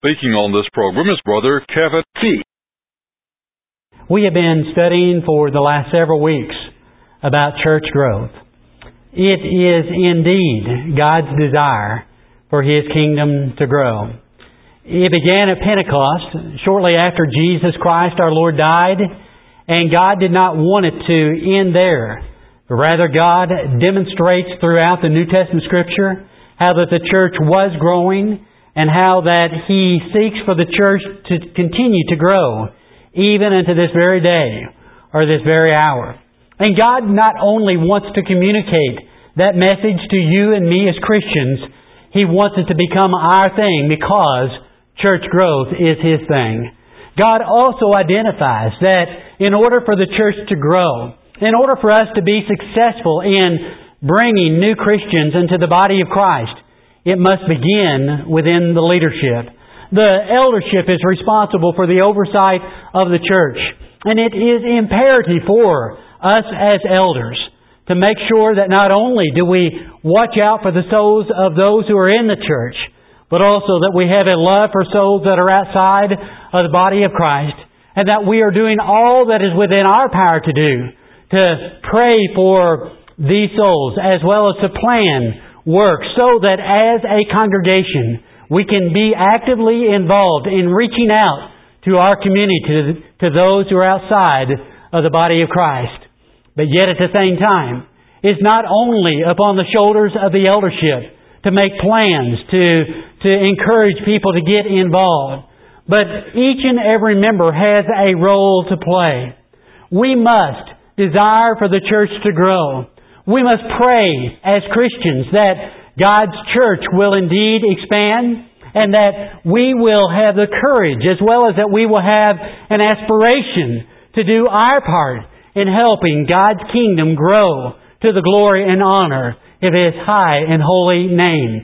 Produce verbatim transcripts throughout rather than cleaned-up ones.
Speaking on this program is Brother Kevin Fee. We have been studying for the last several weeks about church growth. It is indeed God's desire for His kingdom to grow. It began at Pentecost, shortly after Jesus Christ our Lord died, and God did not want it to end there. But rather, God demonstrates throughout the New Testament Scripture how that the church was growing and how that He seeks for the church to continue to grow even unto this very day or this very hour. And God not only wants to communicate that message to you and me as Christians, He wants it to become our thing because church growth is His thing. God also identifies that in order for the church to grow, in order for us to be successful in bringing new Christians into the body of Christ, it must begin within the leadership. The eldership is responsible for the oversight of the church. And it is imperative for us as elders to make sure that not only do we watch out for the souls of those who are in the church, but also that we have a love for souls that are outside of the body of Christ, and that we are doing all that is within our power to do to pray for these souls, as well as to plan work so that as a congregation we can be actively involved in reaching out to our community, to, to those who are outside of the body of Christ. But yet at the same time, it's not only upon the shoulders of the eldership to make plans, to, to encourage people to get involved, but each and every member has a role to play. We must desire for the church to grow. We must pray as Christians that God's church will indeed expand, and that we will have the courage as well as that we will have an aspiration to do our part in helping God's kingdom grow to the glory and honor of His high and holy name.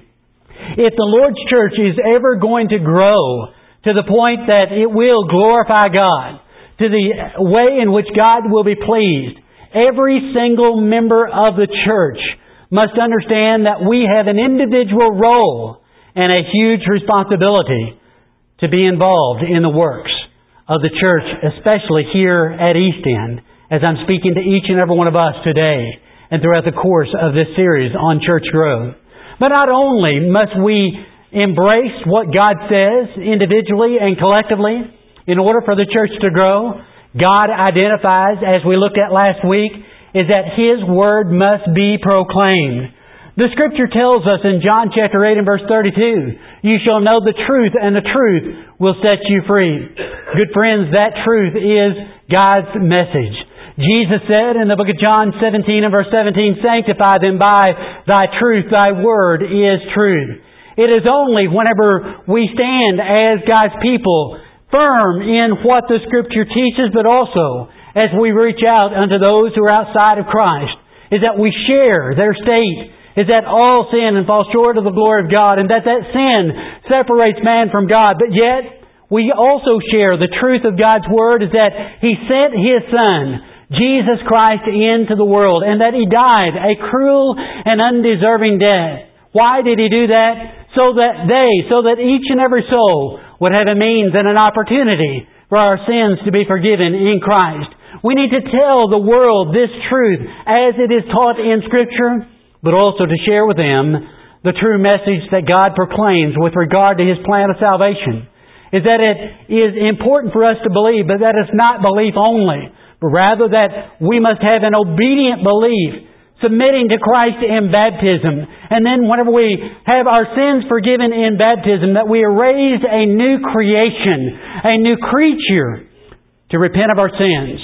If the Lord's church is ever going to grow to the point that it will glorify God, to the way in which God will be pleased, every single member of the church must understand that we have an individual role and a huge responsibility to be involved in the works of the church, especially here at East End, as I'm speaking to each and every one of us today and throughout the course of this series on church growth. But not only must we embrace what God says individually and collectively in order for the church to grow, God identifies, as we looked at last week, is that His Word must be proclaimed. The Scripture tells us in John chapter eight and verse thirty-two, "You shall know the truth, and the truth will set you free." Good friends, that truth is God's message. Jesus said in the book of John seventeen and verse seventeen, "Sanctify them by Thy truth, Thy Word is truth." It is only whenever we stand as God's people firm in what the Scripture teaches, but also as we reach out unto those who are outside of Christ, is that we share their state, is that all sin and fall short of the glory of God, and that that sin separates man from God. But yet, we also share the truth of God's Word, is that He sent His Son, Jesus Christ, into the world, and that He died a cruel and undeserving death. Why did He do that? So that they, so that each and every soul would have a means and an opportunity for our sins to be forgiven in Christ. We need to tell the world this truth as it is taught in Scripture, but also to share with them the true message that God proclaims with regard to His plan of salvation. Is that it is important for us to believe, but that it's not belief only, but rather that we must have an obedient belief, submitting to Christ in baptism. And then whenever we have our sins forgiven in baptism, that we are raised a new creation, a new creature, to repent of our sins,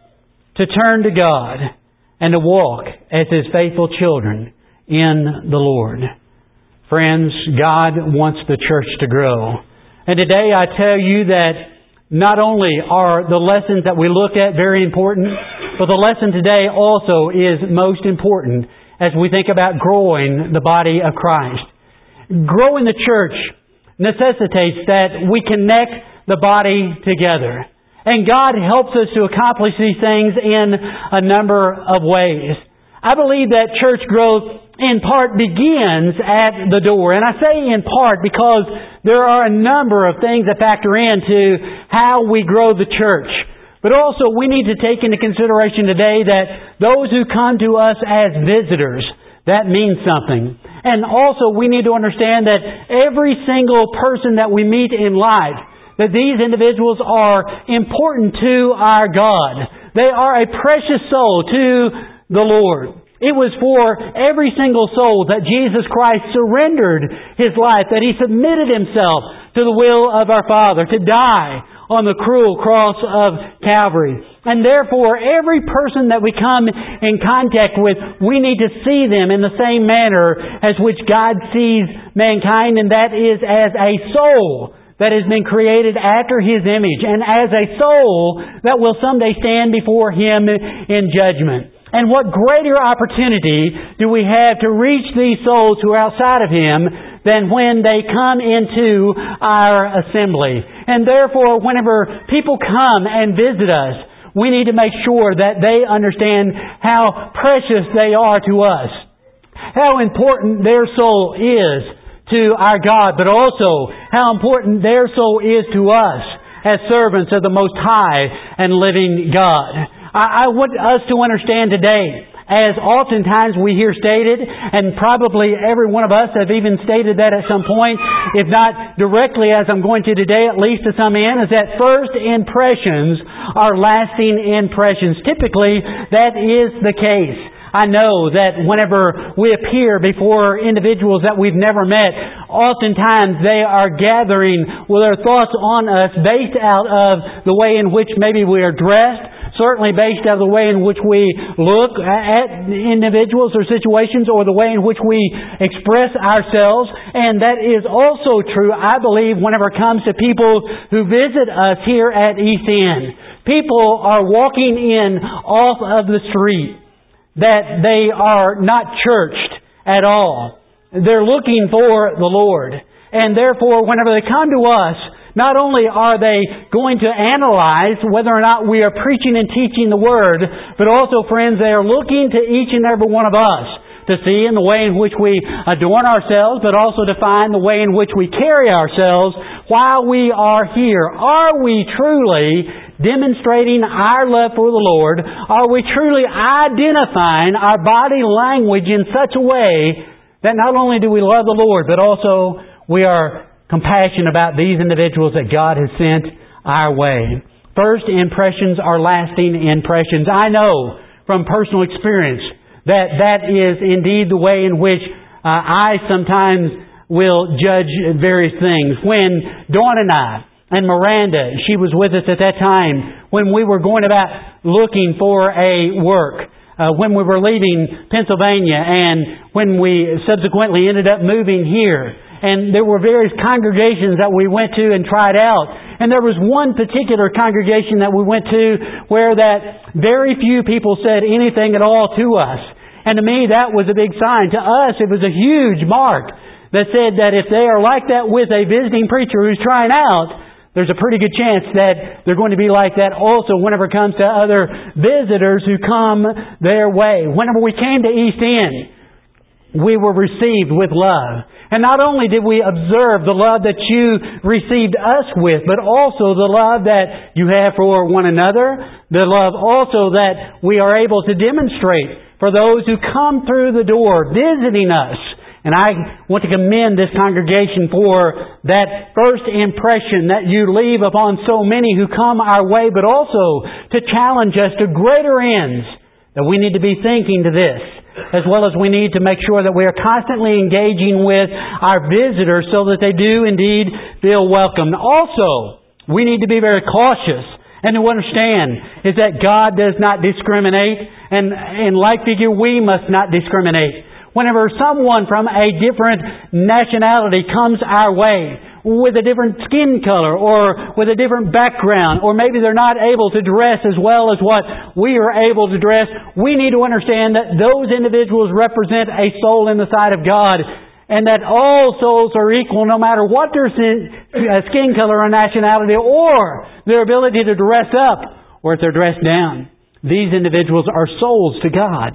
to turn to God, and to walk as His faithful children in the Lord. Friends, God wants the church to grow. And today I tell you that not only are the lessons that we look at very important, but the lesson today also is most important as we think about growing the body of Christ. Growing the church necessitates that we connect the body together. And God helps us to accomplish these things in a number of ways. I believe that church growth in part begins at the door. And I say in part because there are a number of things that factor into how we grow the church. But also we need to take into consideration today that those who come to us as visitors, that means something. And also we need to understand that every single person that we meet in life, that these individuals are important to our God. They are a precious soul to the Lord. It was for every single soul that Jesus Christ surrendered His life, that He submitted Himself to the will of our Father, to die on the cruel cross of Calvary. And therefore, every person that we come in contact with, we need to see them in the same manner as which God sees mankind, and that is as a soul that has been created after His image, and as a soul that will someday stand before Him in judgment. And what greater opportunity do we have to reach these souls who are outside of Him than when they come into our assembly. And therefore, whenever people come and visit us, we need to make sure that they understand how precious they are to us, how important their soul is to our God, but also how important their soul is to us as servants of the Most High and living God. I want us to understand today, as oftentimes we hear stated, and probably every one of us have even stated that at some point, if not directly as I'm going to today, at least to some end, is that first impressions are lasting impressions. Typically, that is the case. I know that whenever we appear before individuals that we've never met, oftentimes they are gathering with their thoughts on us based out of the way in which maybe we are dressed, certainly based out of the way in which we look at individuals or situations, or the way in which we express ourselves. And that is also true, I believe, whenever it comes to people who visit us here at East End. People are walking in off of the street that they are not churched at all. They're looking for the Lord. And therefore, whenever they come to us, not only are they going to analyze whether or not we are preaching and teaching the Word, but also, friends, they are looking to each and every one of us to see in the way in which we adorn ourselves, but also to find the way in which we carry ourselves while we are here. Are we truly demonstrating our love for the Lord? Are we truly identifying our body language in such a way that not only do we love the Lord, but also we are compassionate about these individuals that God has sent our way? First impressions are lasting impressions. I know from personal experience that that is indeed the way in which uh, I sometimes will judge various things. When Dawn and I and Miranda, she was with us at that time, when we were going about looking for a work, uh, when we were leaving Pennsylvania, and when we subsequently ended up moving here. And there were various congregations that we went to and tried out. And there was one particular congregation that we went to where that very few people said anything at all to us. And to me, that was a big sign. To us, it was a huge mark that said that if they are like that with a visiting preacher who's trying out, there's a pretty good chance that they're going to be like that also whenever it comes to other visitors who come their way. Whenever we came to East End, we were received with love. And not only did we observe the love that you received us with, but also the love that you have for one another, the love also that we are able to demonstrate for those who come through the door visiting us. And I want to commend this congregation for that first impression that you leave upon so many who come our way, but also to challenge us to greater ends, that we need to be thinking to this, as well as we need to make sure that we are constantly engaging with our visitors so that they do indeed feel welcome. Also, we need to be very cautious and to understand is that God does not discriminate, and in like figure we must not discriminate. Whenever someone from a different nationality comes our way, with a different skin color or with a different background, or maybe they're not able to dress as well as what we are able to dress, we need to understand that those individuals represent a soul in the sight of God, and that all souls are equal no matter what their skin color or nationality or their ability to dress up or if they're dressed down. These individuals are souls to God.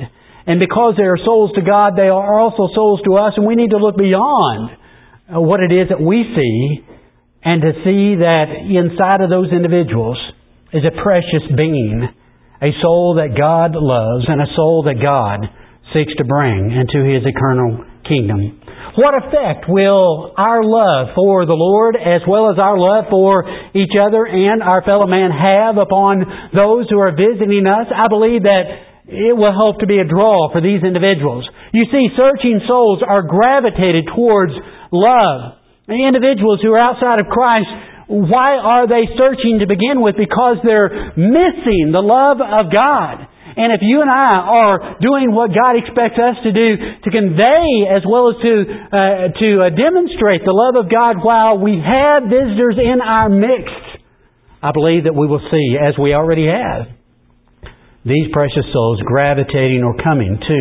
And because they are souls to God, they are also souls to us, and we need to look beyond what it is that we see and to see that inside of those individuals is a precious being, a soul that God loves and a soul that God seeks to bring into His eternal kingdom. What effect will our love for the Lord as well as our love for each other and our fellow man have upon those who are visiting us? I believe that it will help to be a draw for these individuals. You see, searching souls are gravitated towards love. The individuals who are outside of Christ, why are they searching to begin with? Because they're missing the love of God. And if you and I are doing what God expects us to do, to convey as well as to uh, to uh, demonstrate the love of God while we have visitors in our midst, I believe that we will see, as we already have, these precious souls gravitating or coming to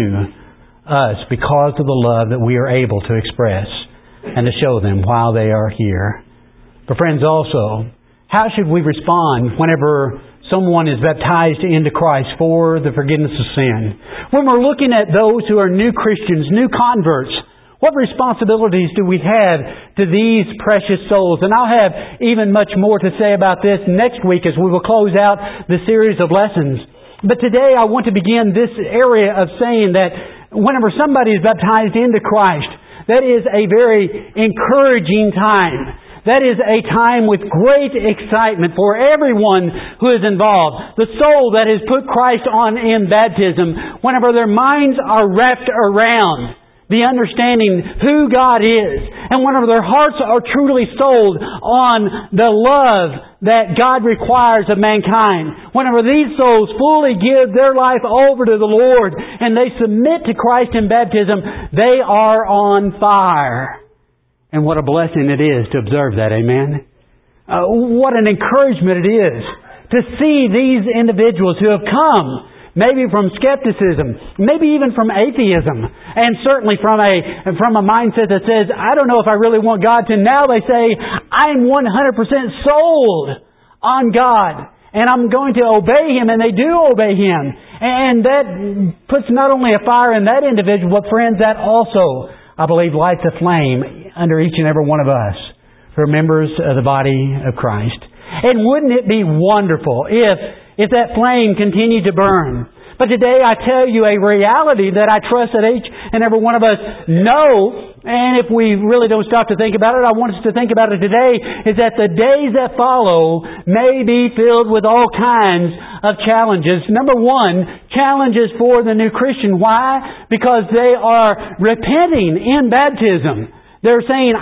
us because of the love that we are able to express and to show them while they are here. But friends, also, how should we respond whenever someone is baptized into Christ for the forgiveness of sin? When we're looking at those who are new Christians, new converts, what responsibilities do we have to these precious souls? And I'll have even much more to say about this next week as we will close out the series of lessons. But today I want to begin this area of saying that whenever somebody is baptized into Christ, that is a very encouraging time. That is a time with great excitement for everyone who is involved. The soul that has put Christ on in baptism, whenever their minds are wrapped around the understanding who God is, and whenever their hearts are truly sold on the love that God requires of mankind, whenever these souls fully give their life over to the Lord and they submit to Christ in baptism, they are on fire. And what a blessing it is to observe that, amen? Uh, what an encouragement it is to see these individuals who have come maybe from skepticism, maybe even from atheism, and certainly from a from a mindset that says, I don't know if I really want God to. Now they say, I'm one hundred percent sold on God, and I'm going to obey Him, and they do obey Him. And that puts not only a fire in that individual, but friends, that also, I believe, lights a flame under each and every one of us who are members of the body of Christ. And wouldn't it be wonderful if if that flame continued to burn? But today I tell you a reality that I trust that each and every one of us know, and if we really don't stop to think about it, I want us to think about it today, is that the days that follow may be filled with all kinds of challenges. Number one, challenges for the new Christian. Why? Because they are repenting in baptism. They're saying,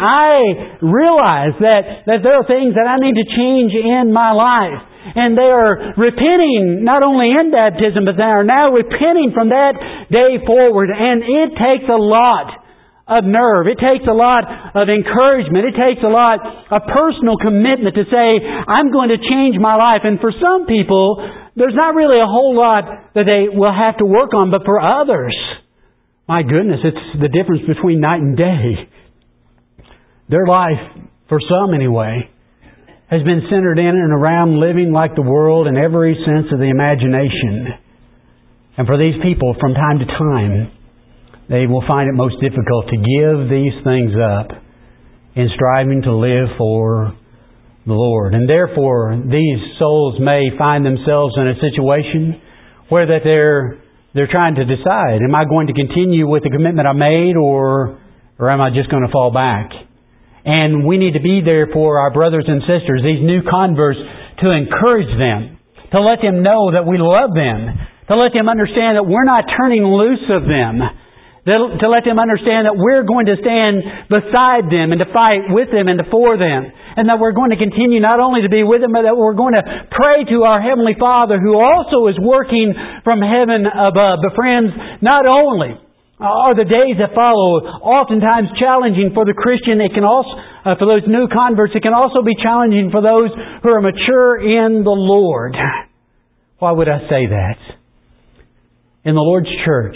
I realize that, that there are things that I need to change in my life. And they are repenting not only in baptism, but they are now repenting from that day forward. And it takes a lot of nerve. It takes a lot of encouragement. It takes a lot of personal commitment to say, I'm going to change my life. And for some people, there's not really a whole lot that they will have to work on. But for others, my goodness, it's the difference between night and day. Their life, for some anyway, has been centered in and around living like the world in every sense of the imagination. And for these people, from time to time, they will find it most difficult to give these things up in striving to live for the Lord. And therefore, these souls may find themselves in a situation where that they're they're trying to decide, am I going to continue with the commitment I made, or or am I just going to fall back? And we need to be there for our brothers and sisters, these new converts, to encourage them, to let them know that we love them, to let them understand that we're not turning loose of them, to let them understand that we're going to stand beside them and to fight with them and to for them, and that we're going to continue not only to be with them, but that we're going to pray to our Heavenly Father who also is working from heaven above. But friends, not only are the days that follow oftentimes challenging for the Christian, it can also, uh, for those new converts, it can also be challenging for those who are mature in the Lord. Why would I say that? In the Lord's church,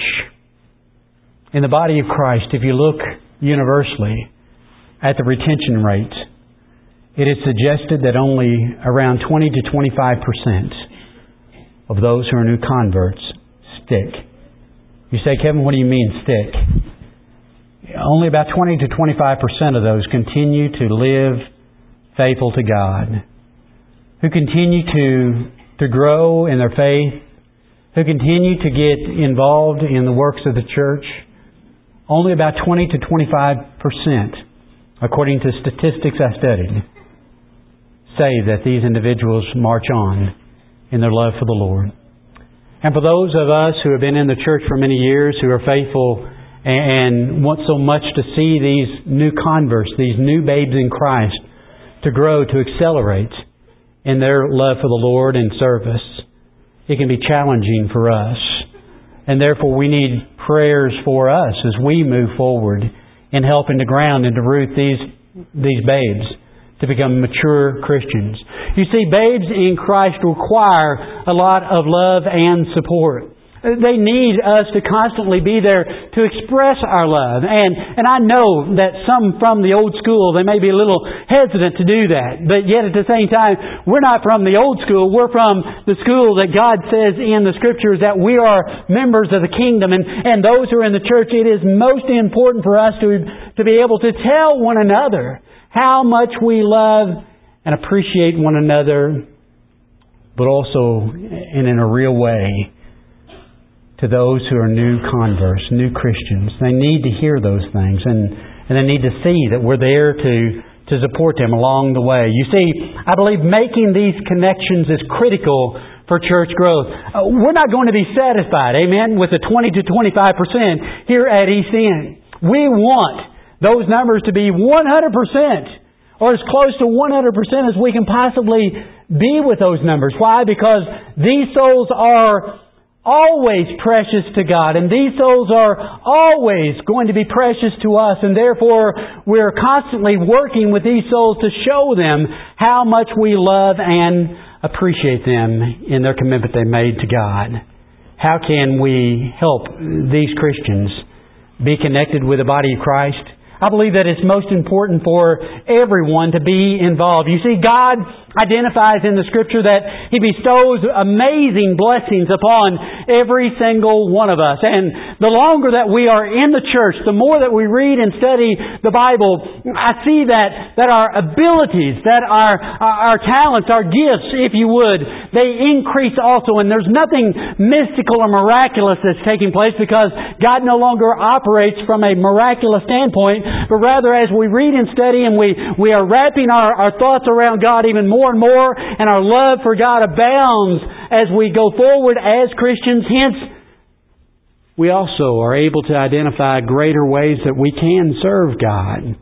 in the body of Christ, if you look universally at the retention rate, it is suggested that only around twenty to twenty-five percent of those who are new converts stick You say, Kevin, what do you mean stick? Only about twenty to twenty-five percent of those continue to live faithful to God, who continue to, to grow in their faith, who continue to get involved in the works of the church. Only about twenty to twenty-five percent, according to statistics I studied, say that these individuals march on in their love for the Lord. And for those of us who have been in the church for many years, who are faithful and want so much to see these new converts, these new babes in Christ, to grow, to accelerate in their love for the Lord and service, it can be challenging for us. And therefore we need prayers for us as we move forward in helping to ground and to root these, these babes to become mature Christians. You see, babes in Christ require a lot of love and support. They need us to constantly be there to express our love. And, and I know that some from the old school, they may be a little hesitant to do that. But yet at the same time, we're not from the old school. We're from the school that God says in the Scriptures that we are members of the kingdom. And, and those who are in the church, it is most important for us to, to be able to tell one another how much we love and appreciate one another, but also and in a real way to those who are new converts, new Christians. They need to hear those things, and, and they need to see that we're there to, to support them along the way. You see, I believe making these connections is critical for church growth. Uh, we're not going to be satisfied, amen, with the twenty to twenty-five percent here at East End. We want those numbers to be one hundred percent or as close to one hundred percent as we can possibly be with those numbers. Why? Because these souls are always precious to God, and these souls are always going to be precious to us, and therefore we're constantly working with these souls to show them how much we love and appreciate them in their commitment they made to God. How can we help these Christians be connected with the body of Christ? I believe that it's most important for everyone to be involved. You see, God identifies in the Scripture that He bestows amazing blessings upon every single one of us. And the longer that we are in the church, the more that we read and study the Bible, I see that, that our abilities, that our, our talents, our gifts, if you would, they increase also. And there's nothing mystical or miraculous that's taking place, because God no longer operates from a miraculous standpoint, but rather as we read and study and we, we are wrapping our, our thoughts around God even more and more, and our love for God abounds as we go forward as Christians. Hence, we also are able to identify greater ways that we can serve God.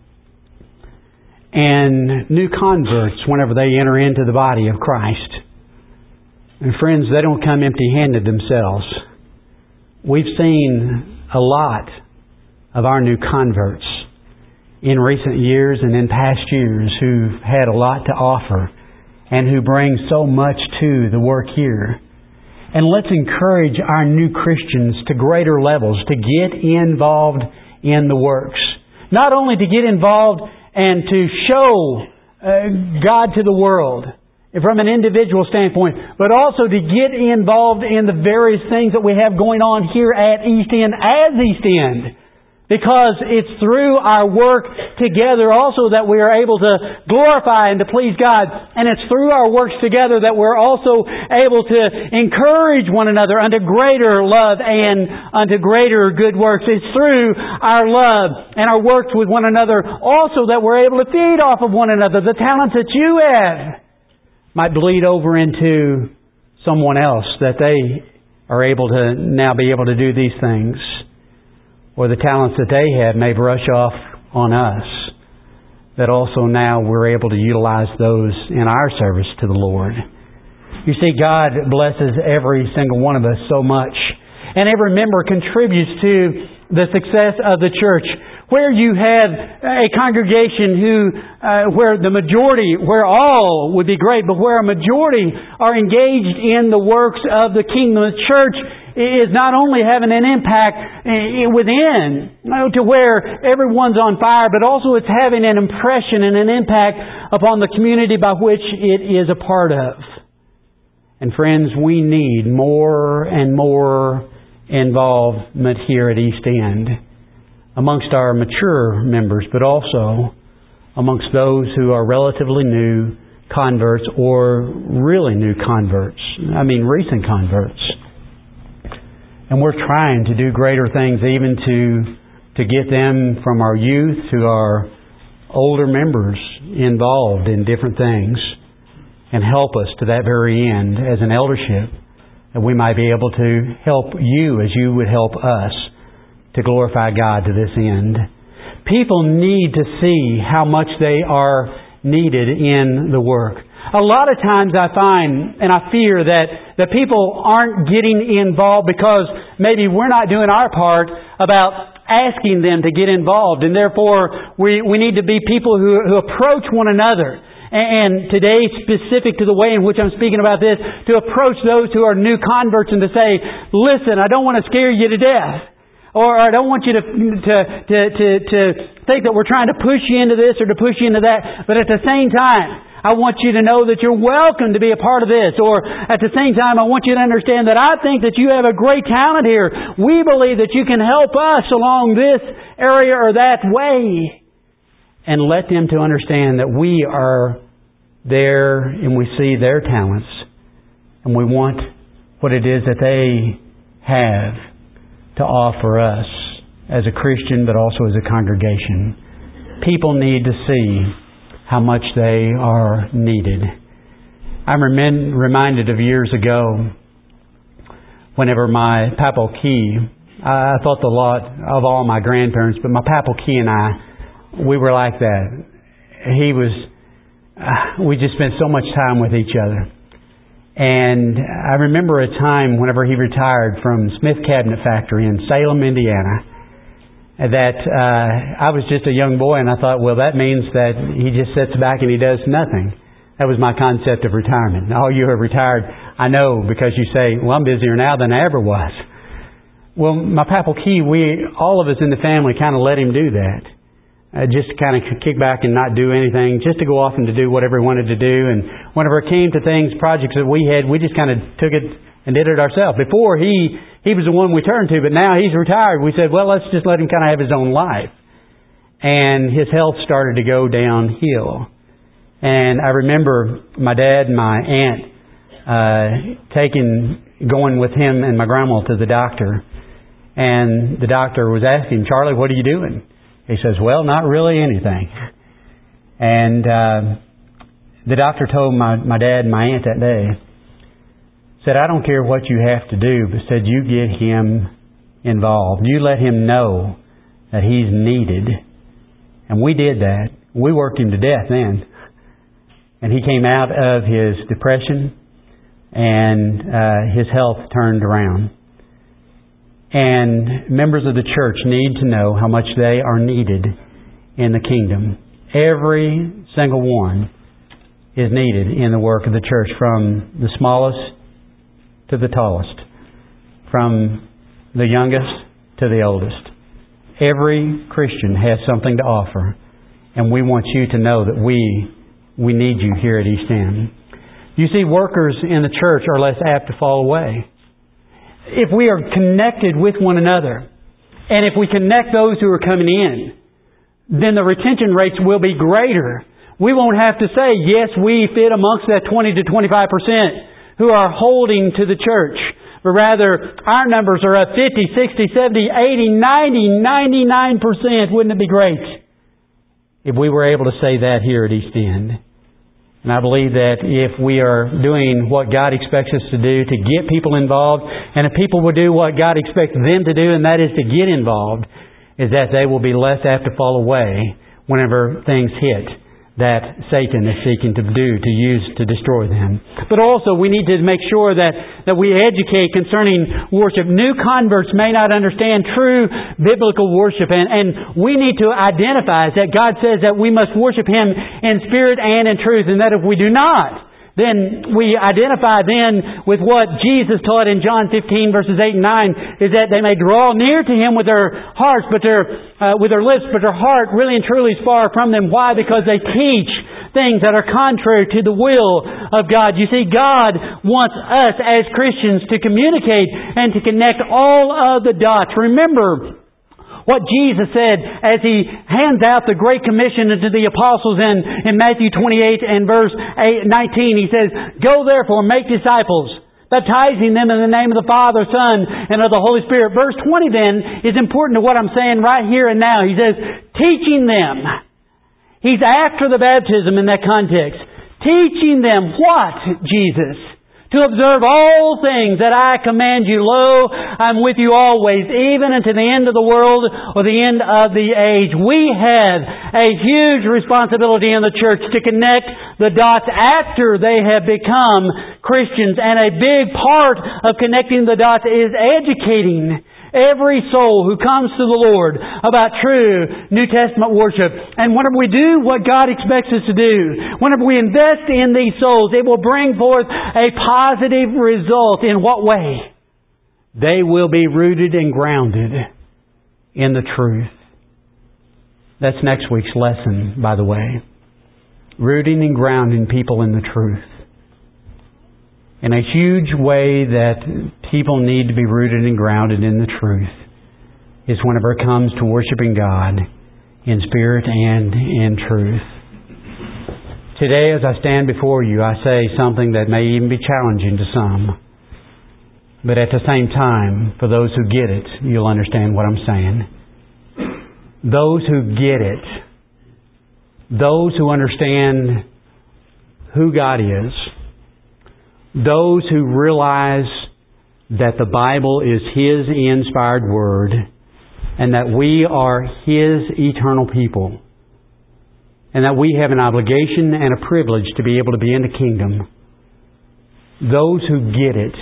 And new converts, whenever they enter into the body of Christ, and friends, they don't come empty-handed themselves. We've seen a lot of our new converts in recent years and in past years who've had a lot to offer and who bring so much to the work here. And let's encourage our new Christians to greater levels to get involved in the works. Not only to get involved and to show uh, God to the world from an individual standpoint, but also to get involved in the various things that we have going on here at East End as East End. Because it's through our work together also that we are able to glorify and to please God. And it's through our works together that we're also able to encourage one another unto greater love and unto greater good works. It's through our love and our works with one another also that we're able to feed off of one another. The talents that you have might bleed over into someone else, that they are able to now be able to do these things. Or the talents that they have may brush off on us, that also now we're able to utilize those in our service to the Lord. You see, God blesses every single one of us so much. And every member contributes to the success of the church. Where you have a congregation who, uh, where the majority, where all would be great, but where a majority are engaged in the works of the kingdom, the church is not only having an impact within, you know, to where everyone's on fire, but also it's having an impression and an impact upon the community by which it is a part of. And friends, we need more and more involvement here at East End amongst our mature members, but also amongst those who are relatively new converts or really new converts. I mean, recent converts. And we're trying to do greater things even to, to get them from our youth to our older members involved in different things and help us to that very end as an eldership, that we might be able to help you as you would help us to glorify God to this end. People need to see how much they are needed in the work. A lot of times I find and I fear that the people aren't getting involved because maybe we're not doing our part about asking them to get involved, and therefore we, we need to be people who, who approach one another. And today, specific to the way in which I'm speaking about this, to approach those who are new converts and to say, listen, I don't want to scare you to death. Or I don't want you to, to, to, to, to think that we're trying to push you into this or to push you into that. But at the same time, I want you to know that you're welcome to be a part of this. Or at the same time, I want you to understand that I think that you have a great talent here. We believe that you can help us along this area or that way. And let them to understand that we are there and we see their talents. And we want what it is that they have to offer us as a Christian, but also as a congregation. People need to see how much they are needed. I'm rem- reminded of years ago, whenever my papal key, I thought a lot of all my grandparents, but my papal key and I, we were like that. He was, uh, we just spent so much time with each other. And I remember a time whenever he retired from Smith Cabinet Factory in Salem, Indiana, that uh, I was just a young boy, and I thought, well, that means that he just sits back and he does nothing. That was my concept of retirement. Oh, you have retired. I know, because you say, well, I'm busier now than I ever was. Well, my papal key, we, all of us in the family kind of let him do that. Uh, just to kind of kick back and not do anything, just to go off and to do whatever he wanted to do. And whenever it came to things, projects that we had, we just kind of took it and did it ourselves. Before, he he was the one we turned to, but now he's retired. We said, well, let's just let him kind of have his own life. And his health started to go downhill. And I remember my dad and my aunt uh, taking, going with him and my grandma to the doctor. And the doctor was asking, Charlie, what are you doing? He says, well, not really anything. And uh, the doctor told my, my dad and my aunt that day, said, I don't care what you have to do, but said, you get him involved. You let him know that he's needed. And we did that. We worked him to death then. And he came out of his depression, and uh, his health turned around. And members of the church need to know how much they are needed in the kingdom. Every single one is needed in the work of the church, from the smallest to the tallest, from the youngest to the oldest. Every Christian has something to offer, and we want you to know that we we need you here at East End. You see, workers in the church are less apt to fall away. If we are connected with one another, and if we connect those who are coming in, then the retention rates will be greater. We won't have to say, yes, we fit amongst that twenty to twenty-five percent who are holding to the church. But rather, our numbers are up fifty, sixty, seventy, eighty, ninety, ninety-nine percent. Wouldn't it be great if we were able to say that here at East End? And I believe that if we are doing what God expects us to do to get people involved, and if people will do what God expects them to do, and that is to get involved, is that they will be less apt to fall away whenever things hit that Satan is seeking to do, to use to destroy them. But also we need to make sure that, that we educate concerning worship. New converts may not understand true biblical worship, and, and we need to identify that God says that we must worship Him in spirit and in truth, and that if we do not, then we identify then with what Jesus taught in John fifteen verses eight and nine, is that they may draw near to Him with their hearts, but their uh, with their lips, but their heart really and truly is far from them. Why? Because they teach things that are contrary to the will of God. You see, God wants us as Christians to communicate and to connect all of the dots. Remember what Jesus said as He hands out the Great Commission to the apostles in, in Matthew twenty-eight and verse nineteen. He says, "Go therefore, make disciples, baptizing them in the name of the Father, Son, and of the Holy Spirit." Verse twenty then is important to what I'm saying right here and now. He says, teaching them. He's after the baptism in that context. Teaching them what, Jesus? To observe all things that I command you. Lo, I'm with you always, even unto the end of the world or the end of the age. We have a huge responsibility in the church to connect the dots after they have become Christians. And a big part of connecting the dots is educating every soul who comes to the Lord about true New Testament worship. And whenever we do what God expects us to do, whenever we invest in these souls, it will bring forth a positive result. In what way? They will be rooted and grounded in the truth. That's next week's lesson, by the way. Rooting and grounding people in the truth. In a huge way that people need to be rooted and grounded in the truth is whenever it comes to worshiping God in spirit and in truth. Today, as I stand before you, I say something that may even be challenging to some. But at the same time, for those who get it, you'll understand what I'm saying. Those who get it, those who understand who God is, those who realize that the Bible is His inspired Word and that we are His eternal people and that we have an obligation and a privilege to be able to be in the kingdom, those who get it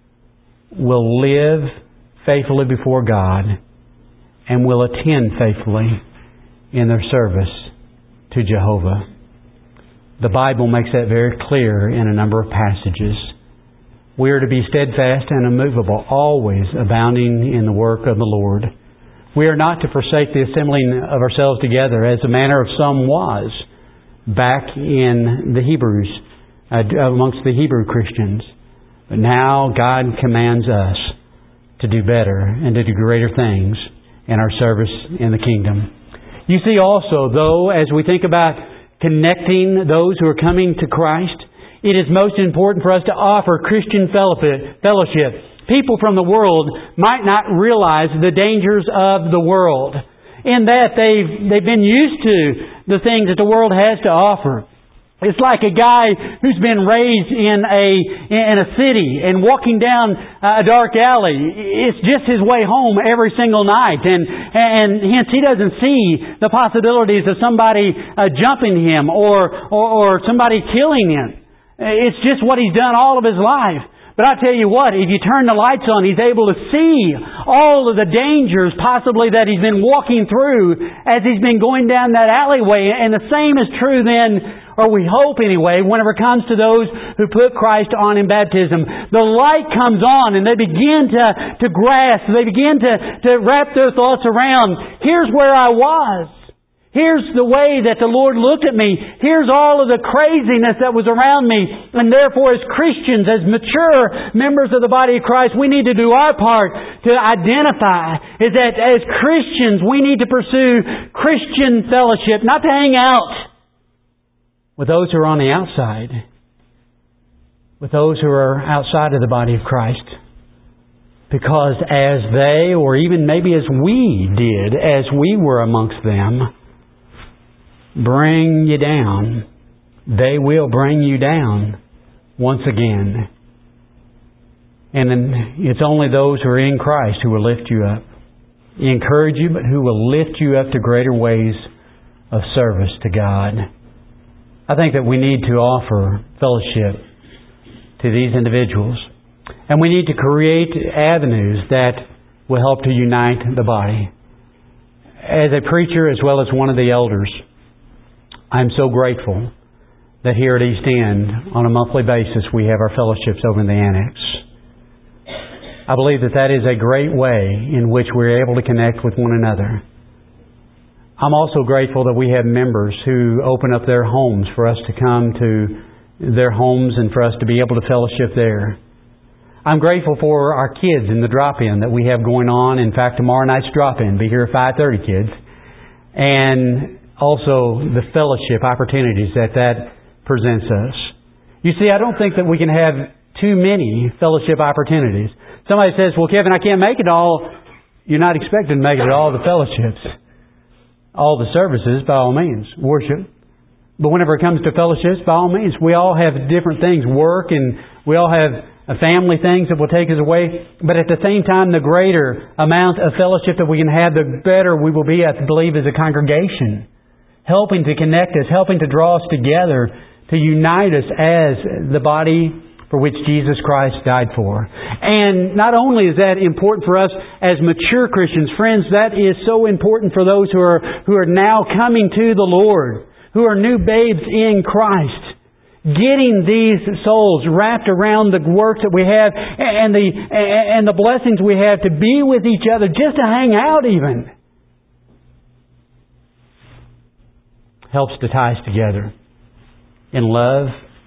will live faithfully before God and will attend faithfully in their service to Jehovah. The Bible makes that very clear in a number of passages. We are to be steadfast and immovable, always abounding in the work of the Lord. We are not to forsake the assembling of ourselves together, as the manner of some was back in the Hebrews, uh, amongst the Hebrew Christians. But now God commands us to do better and to do greater things in our service in the kingdom. You see also, though, as we think about connecting those who are coming to Christ, it is most important for us to offer Christian fellowship. People from the world might not realize the dangers of the world, in that they've, they've been used to the things that the world has to offer. It's like a guy who's been raised in a in a city and walking down a dark alley. It's just his way home every single night, and and hence he doesn't see the possibilities of somebody uh, jumping him or, or or somebody killing him. It's just what he's done all of his life. But I tell you what, if you turn the lights on, he's able to see all of the dangers possibly that he's been walking through as he's been going down that alleyway. And the same is true then, or we hope anyway, whenever it comes to those who put Christ on in baptism. The light comes on and they begin to, to grasp, they begin to, to wrap their thoughts around, here's where I was. Here's the way that the Lord looked at me. Here's all of the craziness that was around me. And therefore, as Christians, as mature members of the body of Christ, we need to do our part to identify is that as Christians, we need to pursue Christian fellowship, not to hang out with those who are on the outside, with those who are outside of the body of Christ. Because as they, or even maybe as we did, as we were amongst them, bring you down, they will bring you down once again. And then it's only those who are in Christ who will lift you up, encourage you, but who will lift you up to greater ways of service to God. I think that we need to offer fellowship to these individuals. And we need to create avenues that will help to unite the body. As a preacher as well as one of the elders, I'm so grateful that here at East End, on a monthly basis, we have our fellowships over in the annex. I believe that that is a great way in which we're able to connect with one another. I'm also grateful that we have members who open up their homes for us to come to their homes and for us to be able to fellowship there. I'm grateful for our kids in the drop-in that we have going on. In fact, tomorrow night's drop-in, be here at five thirty, kids. And also the fellowship opportunities that that presents us. You see, I don't think that we can have too many fellowship opportunities. Somebody says, well, Kevin, I can't make it all. You're not expected to make it at all the fellowships. All the services, by all means. Worship. But whenever it comes to fellowships, by all means, we all have different things. Work, and we all have family things that will take us away. But at the same time, the greater amount of fellowship that we can have, the better we will be, I believe, as a congregation. Helping to connect us, helping to draw us together, to unite us as the body for which Jesus Christ died for. And not only is that important for us as mature Christians, friends, that is so important for those who are who are now coming to the Lord, who are new babes in Christ. Getting these souls wrapped around the works that we have and the and the blessings we have to be with each other, just to hang out even, helps to tie us together in love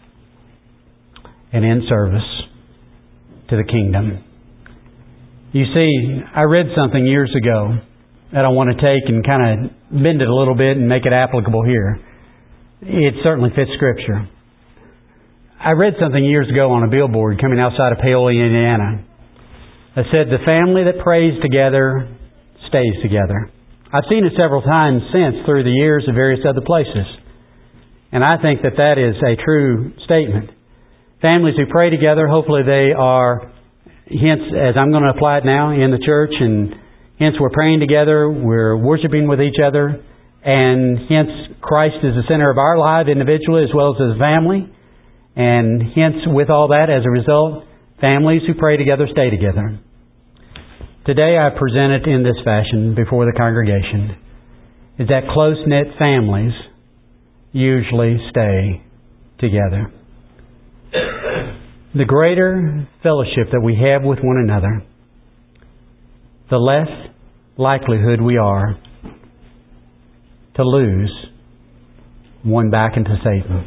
and in service to the kingdom. You see, I read something years ago that I want to take and kind of bend it a little bit and make it applicable here. It certainly fits Scripture. I read something years ago on a billboard coming outside of Paola, Indiana, that said, the family that prays together stays together. I've seen it several times since through the years of various other places. And I think that that is a true statement. Families who pray together, hopefully they are, hence, as I'm going to apply it now in the church, and hence we're praying together, we're worshiping with each other, and hence Christ is the center of our life individually as well as as a family. And hence, with all that, as a result, families who pray together stay together. Today I present it in this fashion before the congregation, is that close-knit families usually stay together. The greater fellowship that we have with one another, the less likelihood we are to lose one back into Satan.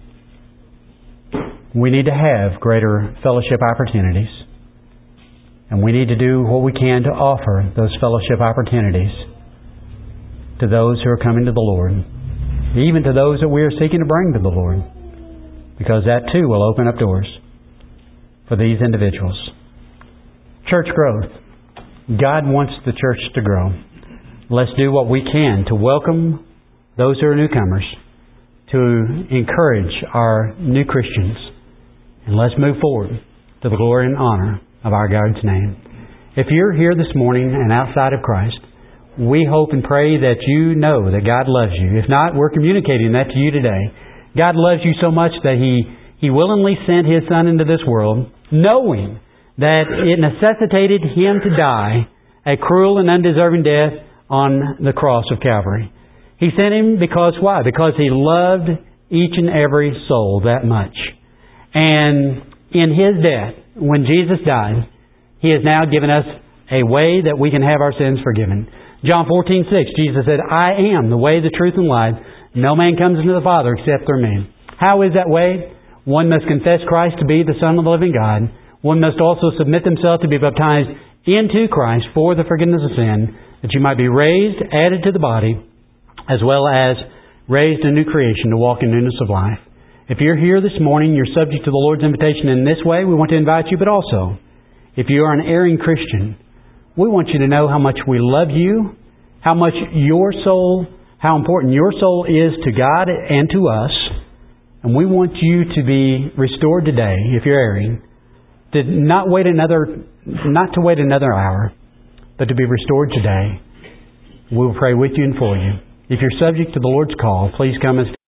We need to have greater fellowship opportunities. And we need to do what we can to offer those fellowship opportunities to those who are coming to the Lord. Even to those that we are seeking to bring to the Lord. Because that too will open up doors for these individuals. Church growth. God wants the church to grow. Let's do what we can to welcome those who are newcomers, to encourage our new Christians. And let's move forward to the glory and honor of our God's name. If you're here this morning and outside of Christ, we hope and pray that you know that God loves you. If not, we're communicating that to you today. God loves you so much that He, He willingly sent His Son into this world, knowing that it necessitated Him to die a cruel and undeserving death on the cross of Calvary. He sent Him because why? Because He loved each and every soul that much. And in His death, when Jesus died, He has now given us a way that we can have our sins forgiven. John fourteen six, Jesus said, I am the way, the truth, and life. No man comes into the Father except through me. How is that way? One must confess Christ to be the Son of the living God. One must also submit themselves to be baptized into Christ for the forgiveness of sin, that you might be raised, added to the body, as well as raised a new creation to walk in newness of life. If you're here this morning, you're subject to the Lord's invitation in this way, we want to invite you, but also, if you are an erring Christian, we want you to know how much we love you, how much your soul, how important your soul is to God and to us, and we want you to be restored today, if you're erring, to not wait another, not to wait another hour, but to be restored today. We will pray with you and for you. If you're subject to the Lord's call, please come and